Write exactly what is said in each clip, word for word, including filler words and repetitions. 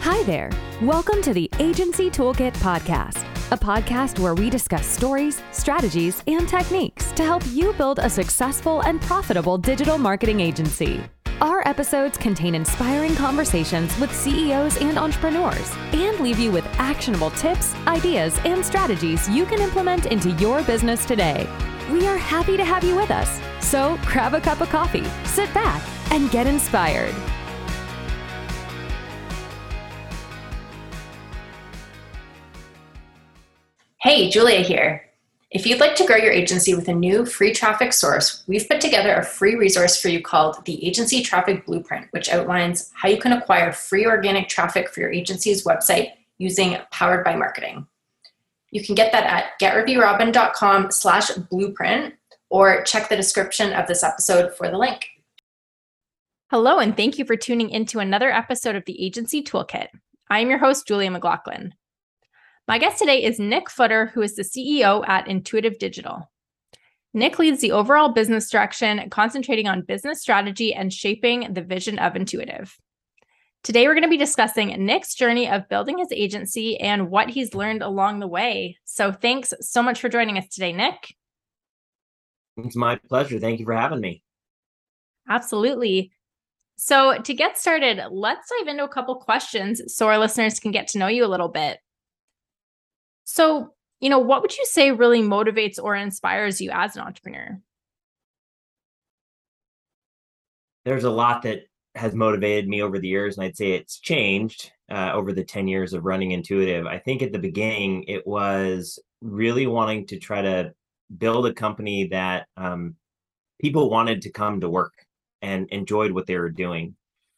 Hi there. Welcome to the Agency Toolkit Podcast, a podcast where we discuss stories, strategies, and techniques to help you build a successful and profitable digital marketing agency. Our episodes contain inspiring conversations with C E Os and entrepreneurs and leave you with actionable tips, ideas, and strategies you can implement into your business today. We are happy to have you with us. So grab a cup of coffee, sit back, and get inspired. Hey, Julia here. If you'd like to grow your agency with a new free traffic source, we've put together a free resource for you called the Agency Traffic Blueprint, which outlines how you can acquire free organic traffic for your agency's website using Powered by Marketing. You can get that at getreviewrobin.com slash blueprint or check the description of this episode for the link. Hello, and thank you for tuning into another episode of the Agency Toolkit. I am your host, Julia McLaughlin. My guest today is Nick Footer, who is the C E O at Intuitive Digital. Nick leads the overall business direction, concentrating on business strategy and shaping the vision of Intuitive. Today, we're going to be discussing Nick's journey of building his agency and what he's learned along the way. So thanks so much for joining us today, Nick. It's my pleasure. Thank you for having me. Absolutely. So to get started, let's dive into a couple questions so our listeners can get to know you a little bit. So, you know, what would you say really motivates or inspires you as an entrepreneur? There's a lot that has motivated me over the years, and I'd say it's changed uh, over the ten years of running Intuitive. I think at the beginning, it was really wanting to try to build a company that um, people wanted to come to work and enjoyed what they were doing.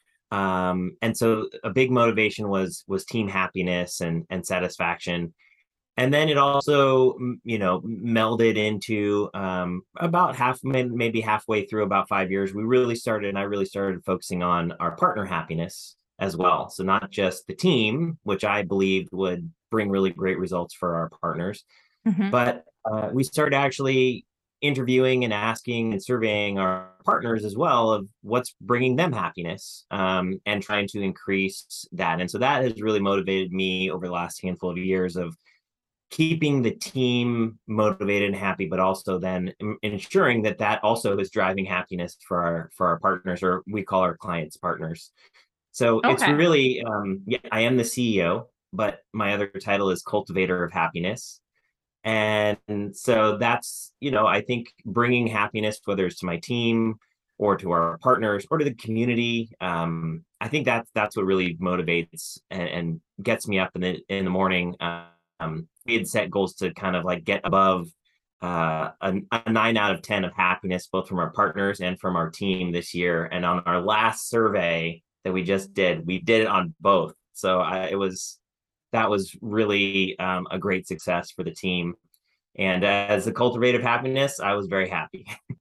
Um, and so a big motivation was was team happiness and and satisfaction. And then it also, you know, melded into um, about half, maybe halfway through about five years, we really started, and I really started focusing on our partner happiness as well. So not just the team, which I believed would bring really great results for our partners, mm-hmm. but uh, we started actually interviewing and asking and surveying our partners as well of what's bringing them happiness um, and trying to increase that. And so that has really motivated me over the last handful of years of keeping the team motivated and happy, but also then ensuring that that also is driving happiness for our for our partners, or we call our clients partners. So okay. It's really, um, yeah, I am the C E O, but my other title is Cultivator of Happiness. And so that's, you know, I think bringing happiness, whether it's to my team or to our partners or to the community, um, I think that's that's what really motivates and, and gets me up in the in the morning. Um, we had set goals to kind of like get above uh, a, a nine out of ten of happiness, both from our partners and from our team this year. And on our last survey that we just did, we did it on both. So I, it was, that was really um, a great success for the team. And as the cultivator of happiness, I was very happy.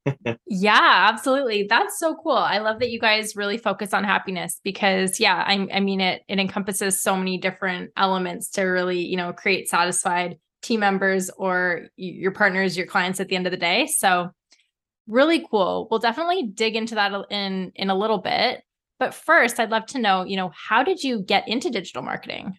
Yeah, absolutely. That's so cool. I love that you guys really focus on happiness because, yeah, I, I mean, it it encompasses so many different elements to really, you know, create satisfied team members or your partners, your clients at the end of the day. So really cool. We'll definitely dig into that in, in a little bit. But first, I'd love to know, you know, how did you get into digital marketing?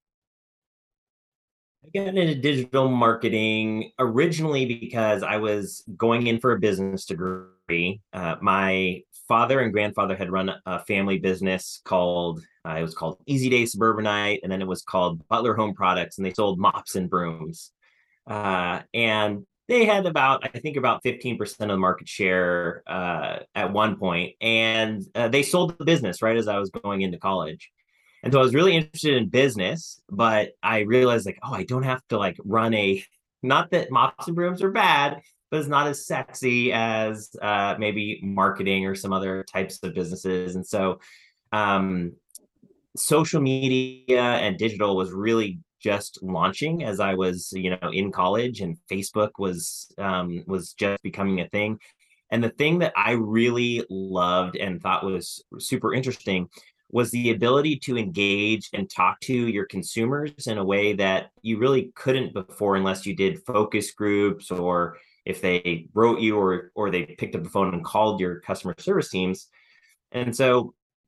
I got into digital marketing originally because I was going in for a business degree. Uh, my father and grandfather had run a family business called, uh, it was called Easy Day Suburbanite, and then it was called Butler Home Products, and they sold mops and brooms. Uh, and they had about, I think about fifteen percent of the market share uh, at one point, and uh, they sold the business right as I was going into college. And so I was really interested in business, but I realized like, oh, I don't have to like run a, not that mops and brooms are bad, but it's not as sexy as uh, maybe marketing or some other types of businesses. And so um, social media and digital was really just launching as I was, you know, in college, and Facebook was um, was just becoming a thing. And the thing that I really loved and thought was super interesting was the ability to engage and talk to your consumers in a way that you really couldn't before unless you did focus groups, or if they wrote you, or or they picked up the phone and called your customer service teams. And so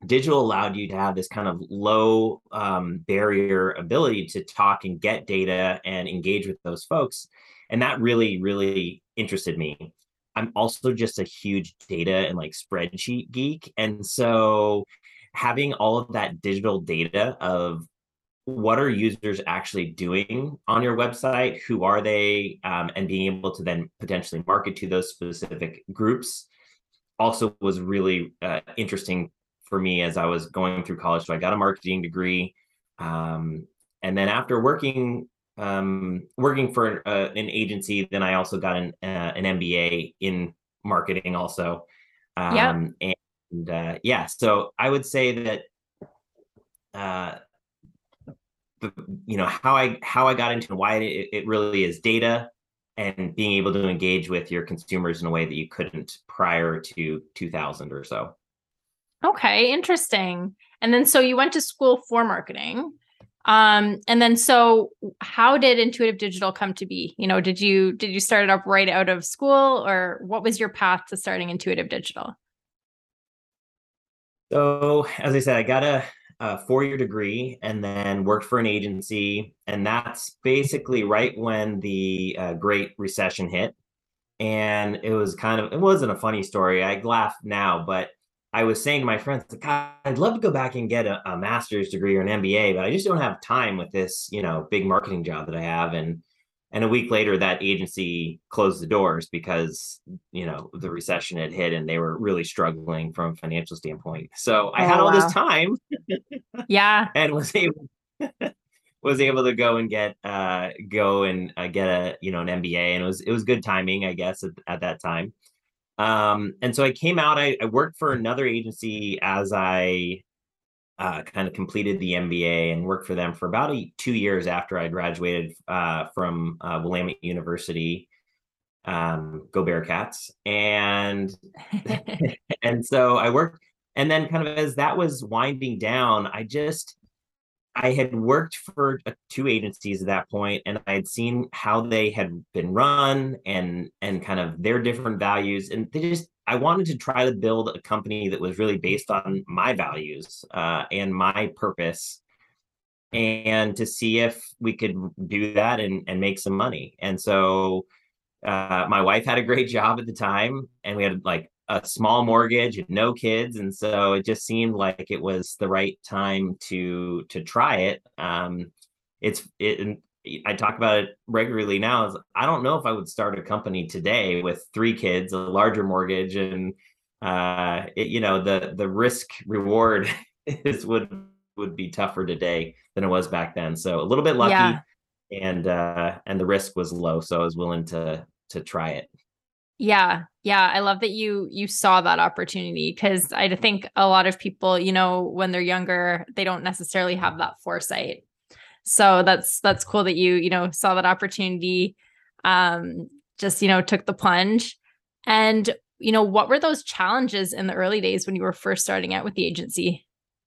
digital allowed you to have this kind of low um, barrier ability to talk and get data and engage with those folks. And that really, really interested me. I'm also just a huge data and like spreadsheet geek. And so having all of that digital data of what are users actually doing on your website, who are they, um, and being able to then potentially market to those specific groups also was really uh, interesting for me as I was going through college. So I got a marketing degree. Um, and then after working um, working for uh, an agency, then I also got an, uh, an M B A in marketing also. Um, yep. And uh, yeah, so I would say that, uh, the, you know, how I how I got into why it, it really is data and being able to engage with your consumers in a way that you couldn't prior to two thousand or so. Okay, interesting. And then so you went to school for marketing. Um, and then so how did Intuitive Digital come to be? You know, did you did you start it up right out of school, or what was your path to starting Intuitive Digital? So as I said, I got a, a four-year degree and then worked for an agency. And that's basically right when the uh, Great Recession hit. And it was kind of, it wasn't a funny story. I laugh now, but I was saying to my friends, God, I'd love to go back and get a, a master's degree or an M B A, but I just don't have time with this, you know, big marketing job that I have. And and a week later, that agency closed the doors because, you know, the recession had hit and they were really struggling from a financial standpoint. So I oh, had all wow. this time, yeah, and was able was able to go and get uh, go and uh, get a you know an M B A, and it was it was good timing, I guess, at, at that time. Um, and so I came out, I, I worked for another agency as I uh, kind of completed the M B A, and worked for them for about a, two years after I graduated uh, from uh, Willamette University. Um, go Bearcats. And, and so I worked, and then kind of as that was winding down, I just, I had worked for two agencies at that point, and I had seen how they had been run and and kind of their different values. And they just, I wanted to try to build a company that was really based on my values uh, and my purpose, and to see if we could do that and, and make some money. And so uh, my wife had a great job at the time, and we had like a small mortgage and no kids. And so it just seemed like it was the right time to, to try it. Um, it's, it, I talk about it regularly now, is I don't know if I would start a company today with three kids, a larger mortgage, and, uh, it, you know, the, the risk reward is would, would be tougher today than it was back then. So a little bit lucky, yeah. and, uh, and the risk was low. So I was willing to, to try it. Yeah. Yeah. I love that you, you saw that opportunity, because I think a lot of people, you know, when they're younger, they don't necessarily have that foresight. So that's, that's cool that you, you know, saw that opportunity, um, just, you know, took the plunge. And, you know, what were those challenges in the early days when you were first starting out with the agency?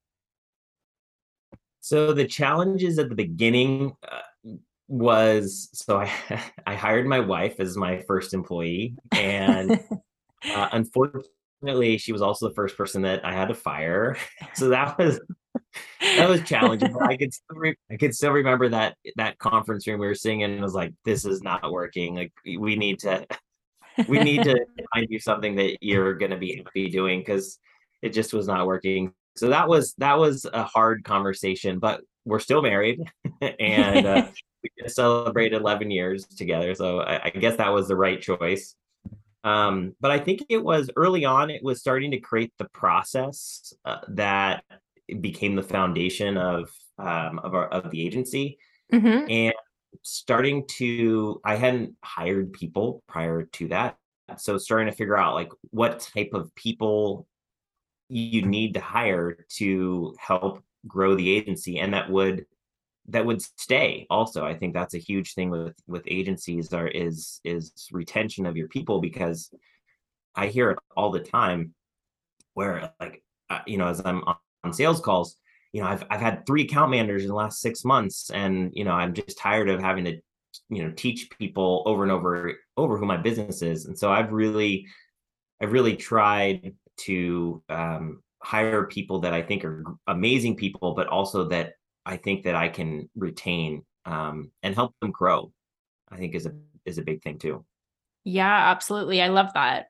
So the challenges at the beginning, uh, was so I I hired my wife as my first employee, and uh, unfortunately she was also the first person that I had to fire. So that was that was challenging. But I could still re- I could still remember that that conference room we were sitting in, and I was like, this is not working. Like we need to we need to find you something that you're going to be happy doing, because it just was not working. So that was that was a hard conversation, but we're still married, and uh, we just celebrated eleven years together. So I, I guess that was the right choice. Um, but I think it was early on, it was starting to create the process uh, that became the foundation of, um, of, our, of the agency. Mm-hmm. And starting to, I hadn't hired people prior to that. So starting to figure out like what type of people you need to hire to help grow the agency, and that would that would stay. Also, I think that's a huge thing with with agencies are is is retention of your people, because I hear it all the time where like uh, you know, as I'm on, on sales calls, you know, I've I've had three account managers in the last six months, and you know, I'm just tired of having to you know teach people over and over over who my business is. And so I've really I've really tried to um hire people that I think are amazing people, but also that I think that I can retain um, and help them grow, I think is a is a big thing too. Yeah, absolutely. I love that.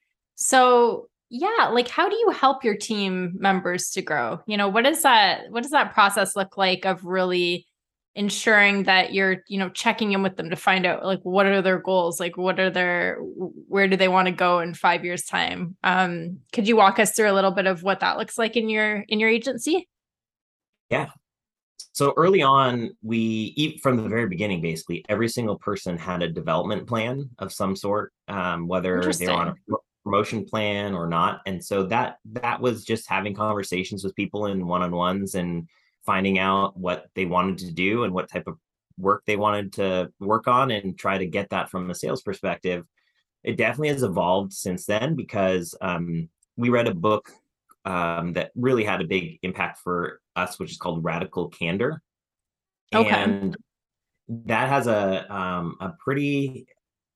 So yeah, like how do you help your team members to grow? You know, what is that, what does that process look like of really ensuring that you're, you know, checking in with them to find out like what are their goals? Like what are their, where do they want to go in five years time? Um, could you walk us through a little bit of what that looks like in your in your agency? Yeah. So early on, we, from the very beginning, basically, every single person had a development plan of some sort, um, whether they were on a promotion plan or not. And so that that was just having conversations with people in one-on-ones and finding out what they wanted to do and what type of work they wanted to work on and try to get that from a sales perspective. It definitely has evolved since then because um, we read a book um, that really had a big impact for us, which is called Radical Candor. Okay. And that has a um, a pretty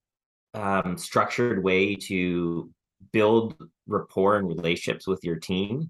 um, structured way to build rapport and relationships with your team.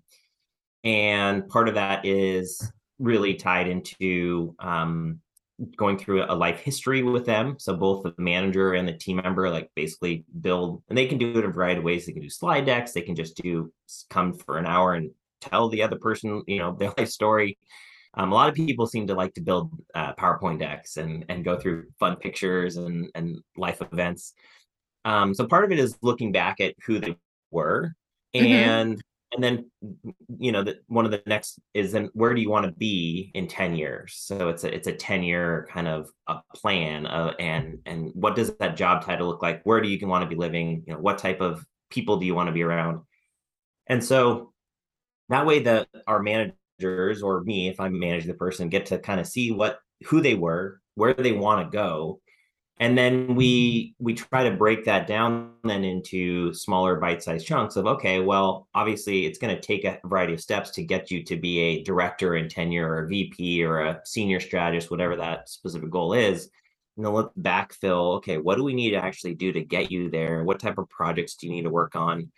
And part of that is really tied into um, going through a life history with them. So both the manager and the team member, like basically build, and they can do it in a variety of ways. They can do slide decks. They can just do come for an hour and tell the other person, you know, their life story. Um, a lot of people seem to like to build uh, PowerPoint decks and and go through fun pictures and and life events. Um, so part of it is looking back at who they were, and mm-hmm. and then you know that one of the next is then where do you want to be in ten years? So it's a it's a ten year kind of a plan, uh, and and what does that job title look like? Where do you want to be living? You know, what type of people do you want to be around? And so that way, that our managers or me, if I'm managing the person, get to kind of see what who they were, where they want to go. And then we we try to break that down then into smaller bite-sized chunks of, okay, well, obviously it's going to take a variety of steps to get you to be a director in tenure or a V P or a senior strategist, whatever that specific goal is. And then let's backfill, okay, what do we need to actually do to get you there? What type of projects do you need to work on?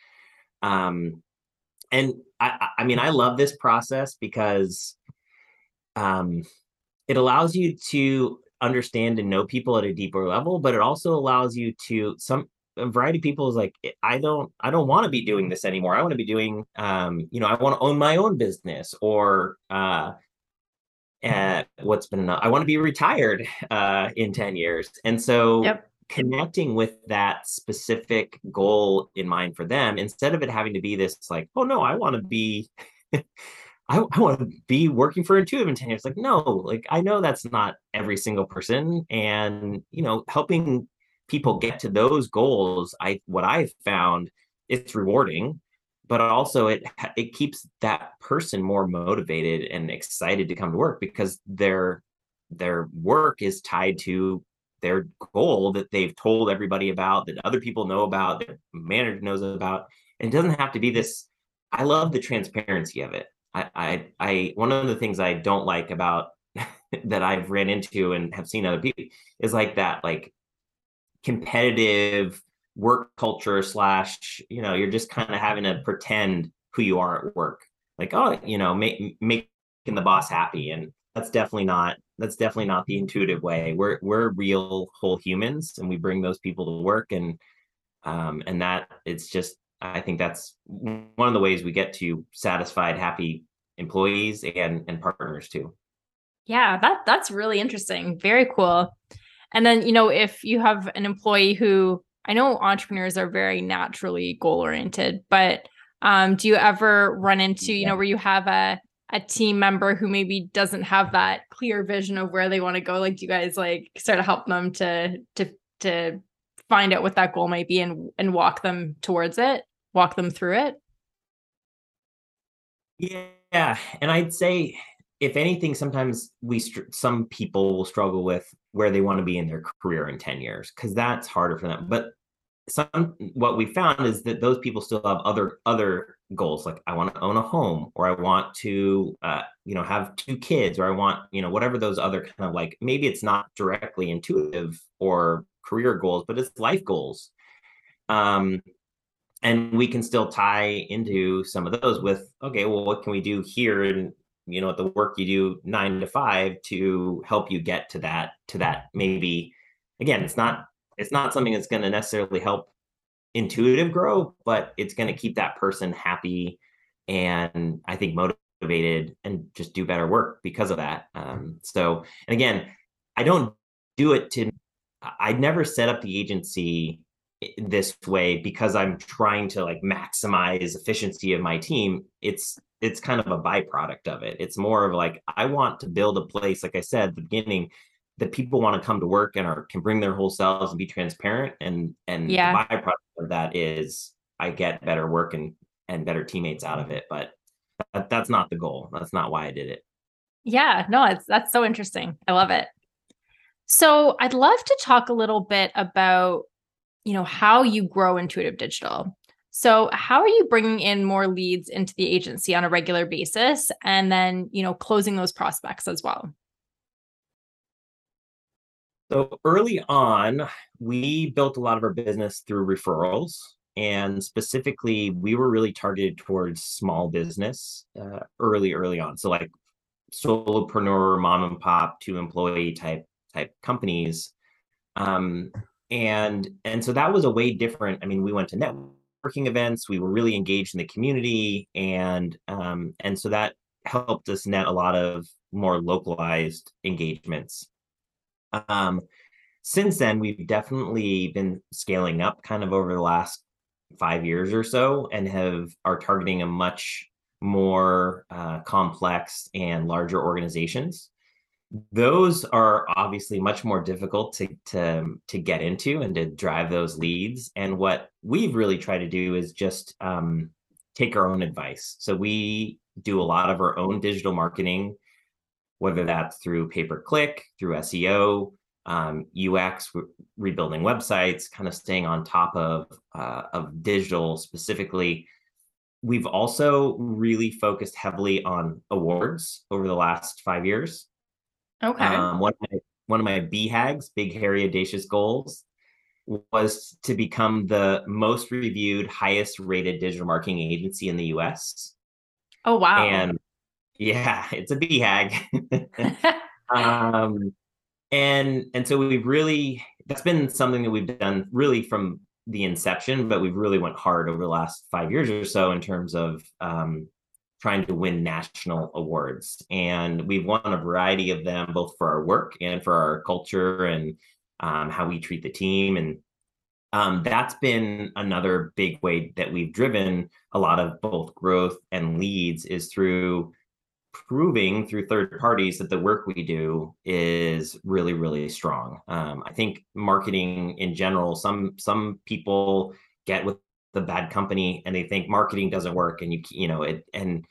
Um, and I, I mean, I love this process because um, it allows you to understand and know people at a deeper level, but it also allows you to some a variety of people is like, I don't, I don't want to be doing this anymore. I want to be doing, um, you know, I want to own my own business or, uh, uh, what's been enough. I want to be retired, uh, in ten years. And so yep. Connecting with that specific goal in mind for them, instead of it having to be this like, oh no, I want to be, I, I want to be working for Intuitive in ten years. Like, no, like, I know that's not every single person. And, you know, helping people get to those goals, I, what I've found, it's rewarding, but also it, it keeps that person more motivated and excited to come to work because their, their work is tied to their goal that they've told everybody about, that other people know about, their manager knows about. And it doesn't have to be this. I love the transparency of it. I, I, I, one of the things I don't like about that I've ran into and have seen other people is like that, like competitive work culture slash, you know, you're just kind of having to pretend who you are at work. Like, oh, you know, make, making the boss happy. And that's definitely not, that's definitely not the Intuitive way. We're, we're real whole humans and we bring those people to work. And, um, and that it's just, I think that's one of the ways we get to satisfied, happy employees and, and partners too. Yeah, that that's really interesting. Very cool. And then, you know, if you have an employee who, I know entrepreneurs are very naturally goal oriented, but um, do you ever run into, you know, where you have a, a team member who maybe doesn't have that clear vision of where they want to go? Like, do you guys like sort of help them to, to, to find out what that goal might be and, and walk them towards it? Walk them through it? Yeah. And I'd say, if anything, sometimes we, str- some people will struggle with where they want to be in their career in ten years, because that's harder for them. But some, what we found is that those people still have other, other goals. Like, I want to own a home, or I want to, uh, you know, have two kids, or I want, you know, whatever those other kind of like, maybe it's not directly intuitive or career goals, but it's life goals. Um, and we can still tie into some of those with, okay, well, what can we do here? And, you know, the work you do nine to five to help you get to that, to that, maybe, again, it's not, it's not something that's going to necessarily help Intuitive grow, but it's going to keep that person happy and I think motivated and just do better work because of that. Um, so, and again, I don't do it to, I never set up the agency this way because I'm trying to like maximize efficiency of my team. It's, it's kind of a byproduct of it. It's more of like, I want to build a place, like I said at the beginning, that people want to come to work and are, can bring their whole selves and be transparent. And, and Yeah. the byproduct of that is I get better work and, and better teammates out of it. But that, that's not the goal. That's not why I did it. Yeah, no, it's, that's so interesting. I love it. So I'd love to talk a little bit about, you know, how you grow Intuitive Digital. So how are you bringing in more leads into the agency on a regular basis and then, you know, closing those prospects as well? So early on, we built a lot of our business through referrals. And specifically, we were really targeted towards small business uh, early, early on. So like solopreneur, mom and pop, two employee type type companies. Um, and and so that was a way different. I mean, we went to networking events. We were really engaged in the community, and um, and so that helped us net a lot of more localized engagements. Um, since then, we've definitely been scaling up kind of over the last five years or so, and have are targeting a much more uh, complex and larger organizations. Those are obviously much more difficult to, to, to get into and to drive those leads. And what we've really tried to do is just um, take our own advice. So we do a lot of our own digital marketing, whether that's through pay-per-click, through S E O, um, U X, rebuilding websites, kind of staying on top of, uh, of digital specifically. We've also really focused heavily on awards over the last five years. Okay. Um, one of my, one of my B HAGs, big, hairy, audacious goals, was to become the most reviewed, highest rated digital marketing agency in the U S. Oh, wow. And yeah, it's a B HAG. um, and, and so we've really, that's been something that we've done really from the inception, but we've really went hard over the last five years or so in terms of um, trying to win national awards. And we've won a variety of them, both for our work and for our culture and um, how we treat the team. And um, that's been another big way that we've driven a lot of both growth and leads, is through proving through third parties that the work we do is really, really strong. Um, I think marketing in general, some some people get with the bad company and they think marketing doesn't work, and you you know it and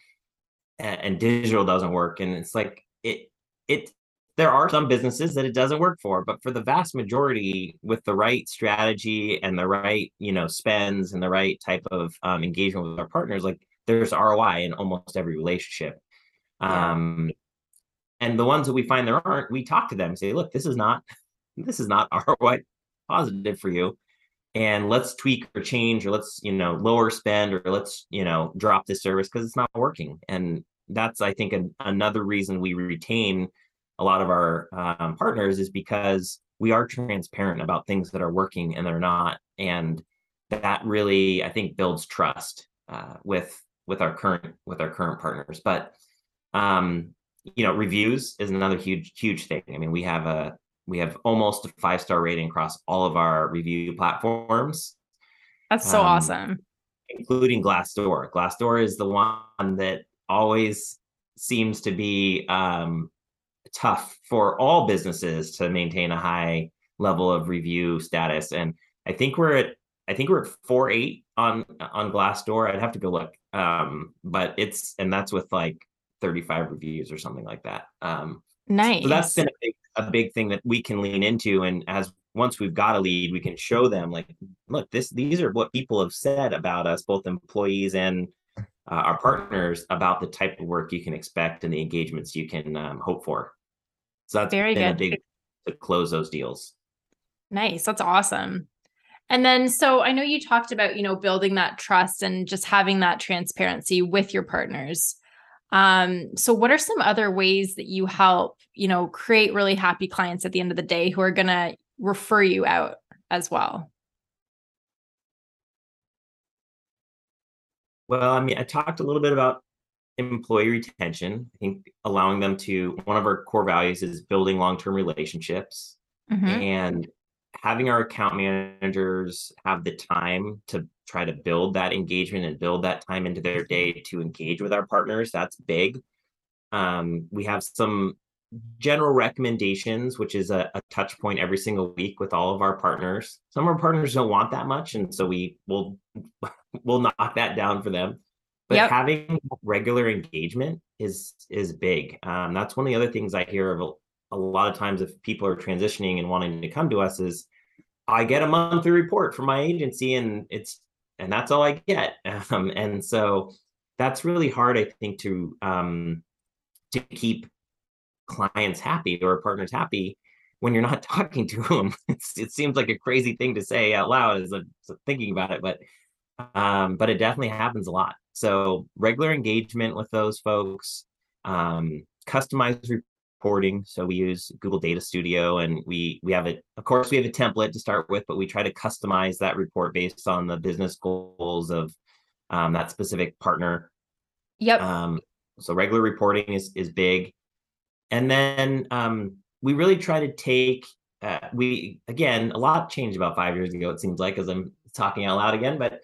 and digital doesn't work, and it's like it it. There are some businesses that it doesn't work for, but for the vast majority, with the right strategy and the right you know spends and the right type of um, engagement with our partners, like there's R O I in almost every relationship. Yeah. Um, and the ones that we find there aren't, we talk to them and say, look, this is not, this is not R O I positive for you. And let's tweak or change, or let's, you know, lower spend, or let's, you know, drop this service because it's not working. And that's, I think, an, another reason we retain a lot of our um, partners, is because we are transparent about things that are working and they're not. And that really, I think, builds trust uh, with, with our current, with our current partners. But Um, you know, reviews is another huge, huge thing. I mean, we have a, we have almost a five-star rating across all of our review platforms. That's so um, awesome. Including Glassdoor. Glassdoor is the one that always seems to be um, tough for all businesses to maintain a high level of review status. And I think we're at, I think we're at four eight on, on Glassdoor. I'd have to go look. Um, but it's, and that's with like thirty-five reviews or something like that. Um, Nice. So that's been a big, a big thing that we can lean into. And as once we've got a lead, we can show them like, look, this, these are what people have said about us, both employees and uh, our partners, about the type of work you can expect and the engagements you can um, hope for. So that's Very been good. a big to close those deals. Nice. That's awesome. And then, so I know you talked about, you know, building that trust and just having that transparency with your partners. Um, so what are some other ways that you help, you know, create really happy clients at the end of the day who are going to refer you out as well? Well, I mean, I talked a little bit about employee retention. I think allowing them to, one of our core values is building long-term relationships, Mm-hmm. and having our account managers have the time to try to build that engagement and build that time into their day to engage with our partners. That's big. Um, we have some general recommendations, which is a, a touch point every single week with all of our partners. Some of our partners don't want that much, and so we will we'll knock that down for them. But Yep. having regular engagement is is big. Um, that's one of the other things I hear of a, a lot of times if people are transitioning and wanting to come to us is, I get a monthly report from my agency, and it's and that's all I get. Um, and so that's really hard, I think, to um, to keep clients happy or partners happy when you're not talking to them. It's, it seems like a crazy thing to say out loud as I'm thinking about it, but um, but it definitely happens a lot. So regular engagement with those folks, um, customized reporting. So we use Google Data Studio, and we we have it. Of course, we have a template to start with, but we try to customize that report based on the business goals of um, that specific partner. Yep. Um, so regular reporting is is big. And then um, we really try to take, uh, we, again, a lot changed about five years ago, it seems like, as I'm talking out loud again, but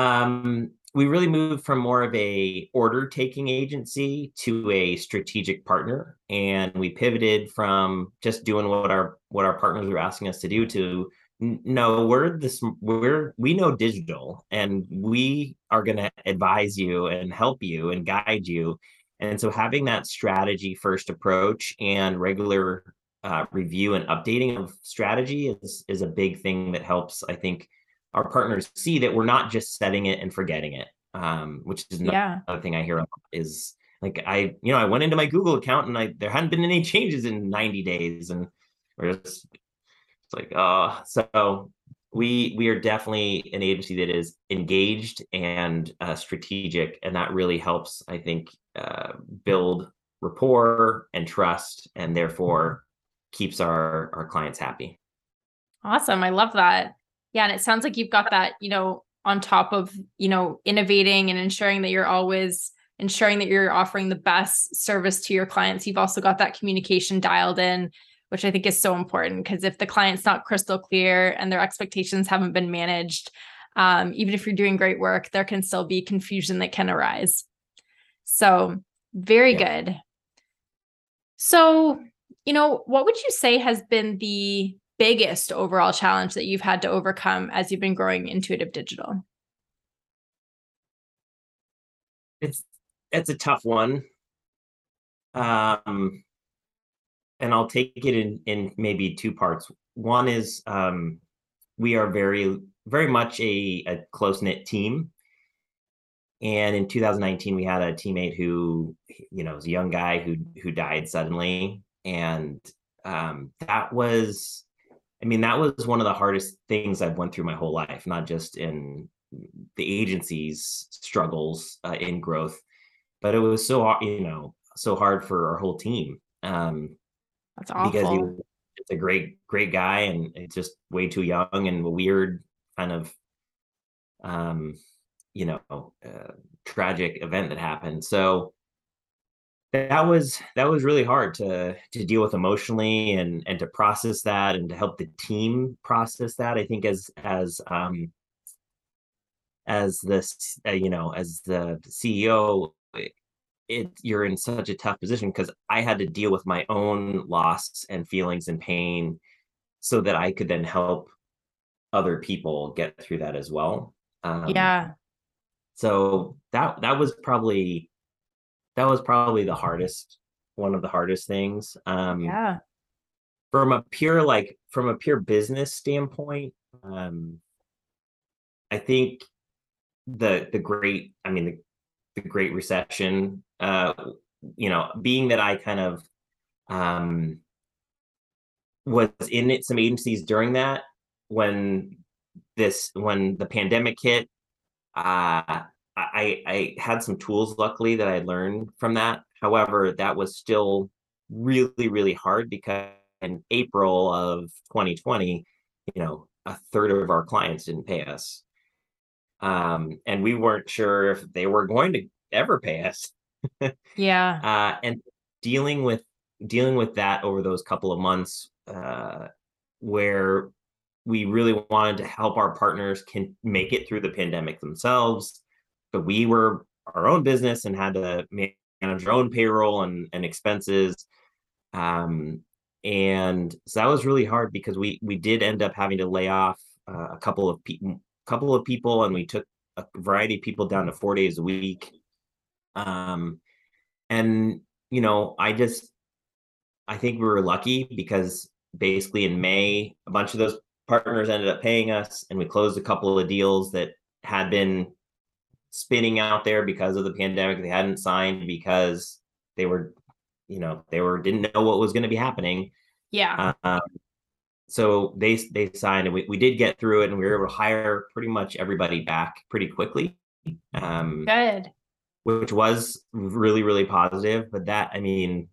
um, we really moved from more of a order taking agency to a strategic partner. And we pivoted from just doing what our, what our partners were asking us to do to, no, we're this, we're, we know digital, and we are going to advise you and help you and guide you. And so having that strategy first approach and regular uh, review and updating of strategy is, is a big thing that helps, I think, our partners see that we're not just setting it and forgetting it, um, which is another Yeah. thing I hear is like, I, you know, I went into my Google account and I, there hadn't been any changes in ninety days, and we're just, it's like, oh, so we we are definitely an agency that is engaged and uh, strategic, and that really helps, I think, uh, build rapport and trust, and therefore keeps our our clients happy. Awesome. I love that. Yeah. And it sounds like you've got that, you know, on top of, you know, innovating and ensuring that you're always ensuring that you're offering the best service to your clients. You've also got that communication dialed in, which I think is so important, because if the client's not crystal clear and their expectations haven't been managed, um, even if you're doing great work, there can still be confusion that can arise. So very yeah. good. So, you know, what would you say has been the biggest overall challenge that you've had to overcome as you've been growing Intuitive Digital? It's it's a tough one. Um, and I'll take it in in maybe two parts. One is um, we are very, very much a, a close-knit team. And in two thousand nineteen, we had a teammate who, you know, was a young guy who who died suddenly. And um, that was, I mean, that was one of the hardest things I've went through my whole life, not just in the agency's struggles uh, in growth, but it was so, you know, so hard for our whole team. Um, That's awful. Because he was just a great, great guy, and it's just way too young, and a weird kind of, um, you know, uh, tragic event that happened. So that was that was really hard to to deal with emotionally, and and to process that, and to help the team process that. I think as as um as this uh, you know, as the C E O, it you're in such a tough position, because I had to deal with my own loss and feelings and pain so that I could then help other people get through that as well. Um, yeah. So that that was probably that was probably the hardest, one of the hardest things. Um, yeah. From a pure like from a pure business standpoint, um, I think the the great, I mean the the Great Recession, uh, you know, being that I kind of um, was in it, some agencies during that, when this, when the pandemic hit, uh, I, I had some tools, luckily, that I learned from that. However, that was still really, really hard because in April of twenty twenty, you know, a third of our clients didn't pay us. Um, and we weren't sure if they were going to ever pay us. Yeah. Uh, and dealing with dealing with that over those couple of months, uh, where we really wanted to help our partners can make it through the pandemic themselves, but we were our own business and had to manage our own payroll and, and expenses. Um, and so that was really hard because we we did end up having to lay off uh, a couple of people, couple of people, and we took a variety of people down to four days a week. Um, and you know, I just I think we were lucky because basically in May, a bunch of those partners ended up paying us, and we closed a couple of deals that had been spinning out there because of the pandemic. They hadn't signed because they were, you know, they were didn't know what was going to be happening. Yeah. Um, so they they signed, and we, we did get through it, and we were able to hire pretty much everybody back pretty quickly. Um, Good. Which was really, really positive. But that, I mean,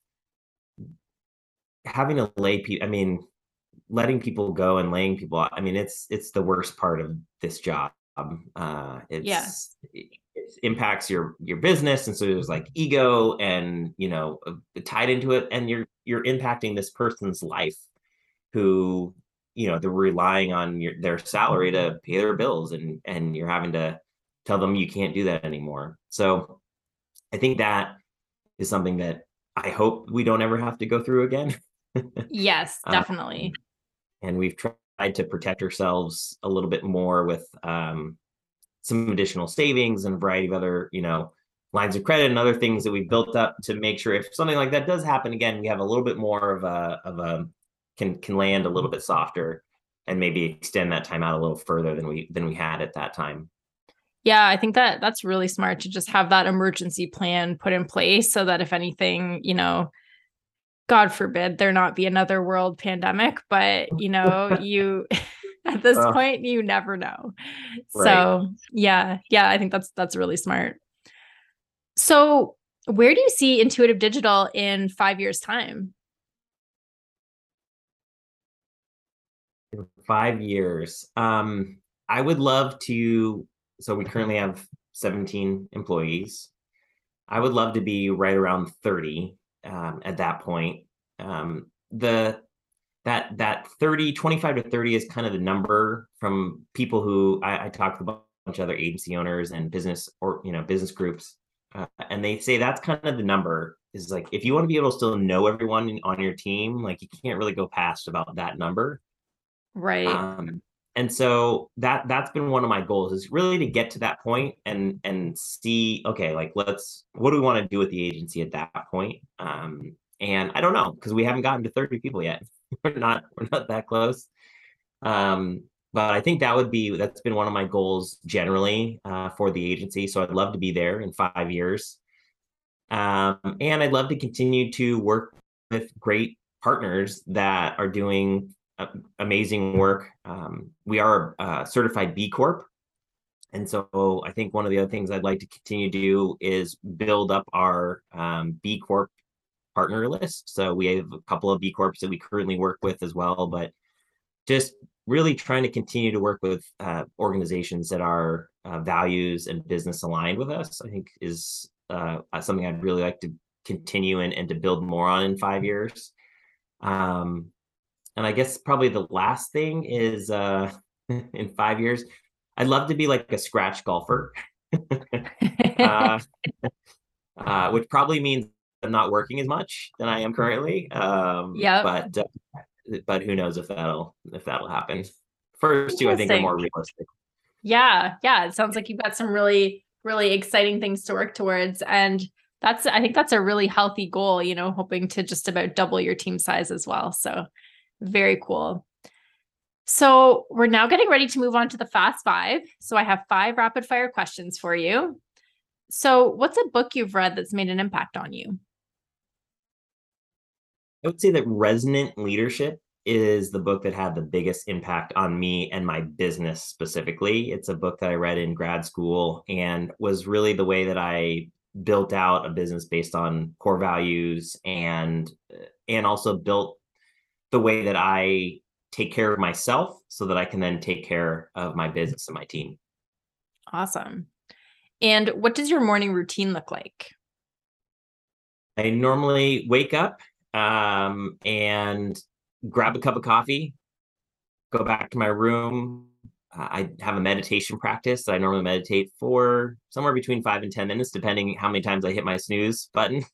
having to lay people, I mean, letting people go and laying people out, I mean, it's it's the worst part of this job. Uh, it's Yes. it, it impacts your your business, and so there's like ego and, you know, tied into it, and you're you're impacting this person's life, who, you know, they're relying on your their salary to pay their bills, and and you're having to tell them you can't do that anymore. So I think that is something that I hope we don't ever have to go through again. Yes, definitely. Um, and we've tried to protect ourselves a little bit more with um, some additional savings and a variety of other, you know, lines of credit and other things that we've built up to make sure if something like that does happen again, we have a little bit more of a of a can can land a little bit softer and maybe extend that time out a little further than we than we had at that time. Yeah, I think that that's really smart to just have that emergency plan put in place so that if anything, you know, God forbid there not be another world pandemic, but you know, you at this Uh, point, you never know. Right. So yeah, yeah, I think that's that's really smart. So where do you see Intuitive Digital in five years' time? In five years. Um, I would love to, so we currently have seventeen employees. I would love to be right around thirty um, at that point. Um, the that that thirty, twenty-five to thirty is kind of the number from people who I, I talked to a bunch of other agency owners and business or, you know, business groups. Uh, and they say that's kind of the number, is like, if you want to be able to still know everyone on your team, like you can't really go past about that number. Right. Um, and so that that's been one of my goals, is really to get to that point and and see, okay, like let's what do we want to do with the agency at that point? Um, and I don't know, because we haven't gotten to thirty people yet. we're not we're not that close. Um, but I think that would be that's been one of my goals generally uh, for the agency. So I'd love to be there in five years. Um, and I'd love to continue to work with great partners that are doing uh, amazing work. Um, we are a certified B Corp. And so I think one of the other things I'd like to continue to do is build up our um, B Corp partner list. So we have a couple of B Corps that we currently work with as well, but just really trying to continue to work with uh, organizations that are uh, values and business aligned with us, I think is uh, something I'd really like to continue and, and to build more on in five years. Um, and I guess probably the last thing is uh, in five years, I'd love to be like a scratch golfer, uh, uh, which probably means I'm not working as much than I am currently. Um, Yep. But uh, but who knows if that'll if that'll happen. First two, I think, are more realistic. Yeah, yeah. It sounds like you've got some really, really exciting things to work towards. And that's, I think that's a really healthy goal, you know, hoping to just about double your team size as well. So very cool. So we're now getting ready to move on to the Fast Five. So I have five rapid fire questions for you. So what's a book you've read that's made an impact on you? I would say that Resonant Leadership is the book that had the biggest impact on me and my business specifically. It's a book that I read in grad school and was really the way that I built out a business based on core values, and and also built the way that I take care of myself so that I can then take care of my business and my team. Awesome. And what does your morning routine look like? I normally wake up um, and grab a cup of coffee, go back to my room. Uh, I have a meditation practice. I normally meditate for somewhere between five and ten minutes, depending how many times I hit my snooze button.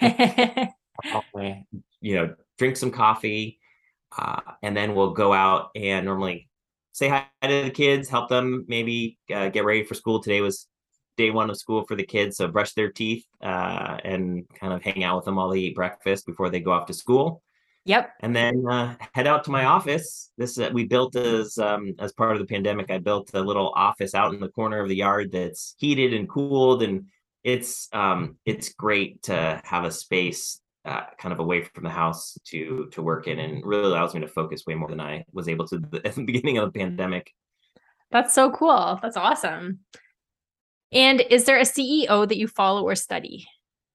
You know, drink some coffee, uh, and then we'll go out and normally say hi to the kids, help them maybe uh, get ready for school. Today was day one of school for the kids, so brush their teeth uh, and kind of hang out with them while they eat breakfast before they go off to school. Yep. And then uh, head out to my office. This uh, we built as um, as part of the pandemic. I built a little office out in the corner of the yard that's heated and cooled, and it's um, it's great to have a space uh, kind of away from the house to to work in, and really allows me to focus way more than I was able to at the beginning of the pandemic. That's so cool. That's awesome. And is there a C E O that you follow or study?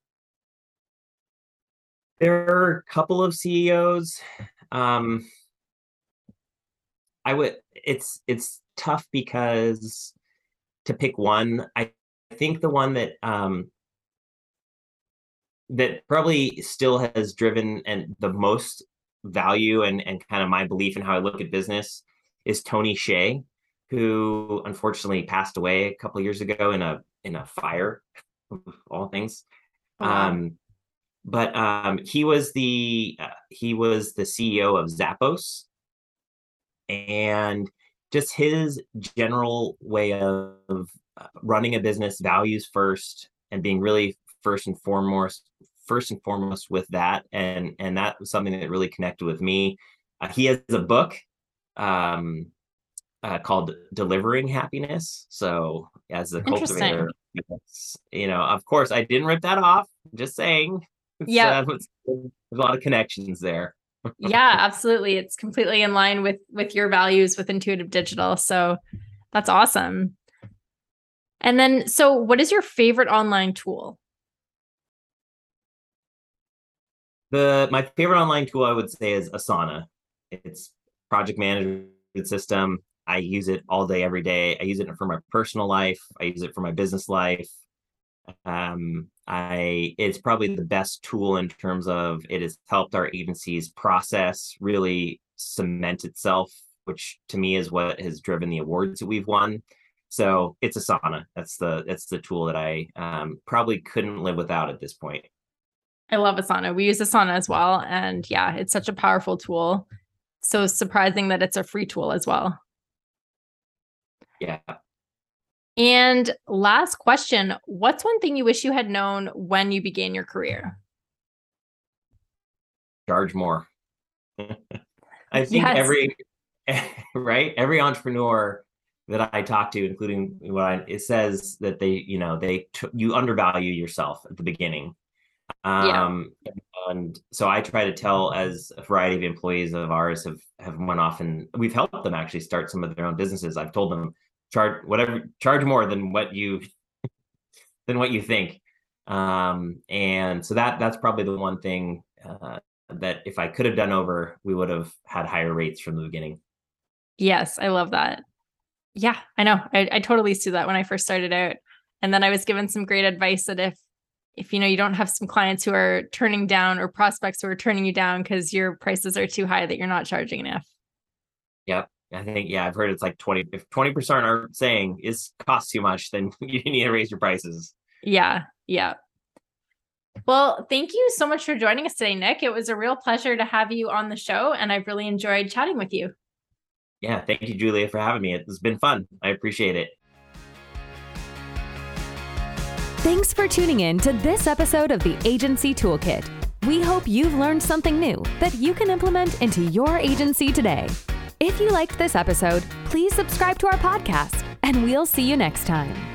There are a couple of C E Os. Um, I would. It's it's tough because to pick one. I think the one that um, that probably still has driven and the most value and and kind of my belief in how I look at business is Tony Hsieh, who unfortunately passed away a couple of years ago in a in a fire, of all things. Oh, wow. Um, But um, he was the uh, he was the C E O of Zappos, and just his general way of uh, running a business, values first, and being really first and foremost first and foremost with that, and and that was something that really connected with me. Uh, he has a book um, uh, called Delivering Happiness. So as a cultivator, you know, of course, I didn't rip that off. Just saying. Yeah, uh, there's a lot of connections there. Yeah, absolutely. It's completely in line with with your values with Intuitive Digital. So that's awesome. And then, so what is your favorite online tool? The my favorite online tool I would say is Asana. It's project management system. I use it all day, every day. I use it for my personal life. I use it for my business life. Um, I it's probably the best tool in terms of it has helped our agency's process really cement itself, which to me is what has driven the awards that we've won. So it's Asana. That's the that's the tool that I um, probably couldn't live without at this point. I love Asana. We use Asana as well. And yeah, it's such a powerful tool. So surprising that it's a free tool as well. Yeah. And last question, what's one thing you wish you had known when you began your career? Charge more. I think Yes. every, right? Every entrepreneur that I talk to, including what I, it says that they, you know, they, t- you undervalue yourself at the beginning. Um, yeah. And so I try to tell, as a variety of employees of ours have, have went off and we've helped them actually start some of their own businesses. I've told them, charge whatever, charge more than what you, than what you think. Um, and so that, that's probably the one thing, uh, that if I could have done over, we would have had higher rates from the beginning. Yes. I love that. Yeah, I know. I, I totally see that when I first started out. And then I was given some great advice that if, if, you know, you don't have some clients who are turning down or prospects who are turning you down because your prices are too high, that you're not charging enough. Yep. I think, yeah, I've heard it's like twenty, if twenty percent are saying is costs too much, then you need to raise your prices. Yeah. Yeah. Well, thank you so much for joining us today, Nick. It was a real pleasure to have you on the show, and I've really enjoyed chatting with you. Yeah. Thank you, Julia, for having me. It's been fun. I appreciate it. Thanks for tuning in to this episode of the Agency Toolkit. We hope you've learned something new that you can implement into your agency today. If you liked this episode, please subscribe to our podcast, and we'll see you next time.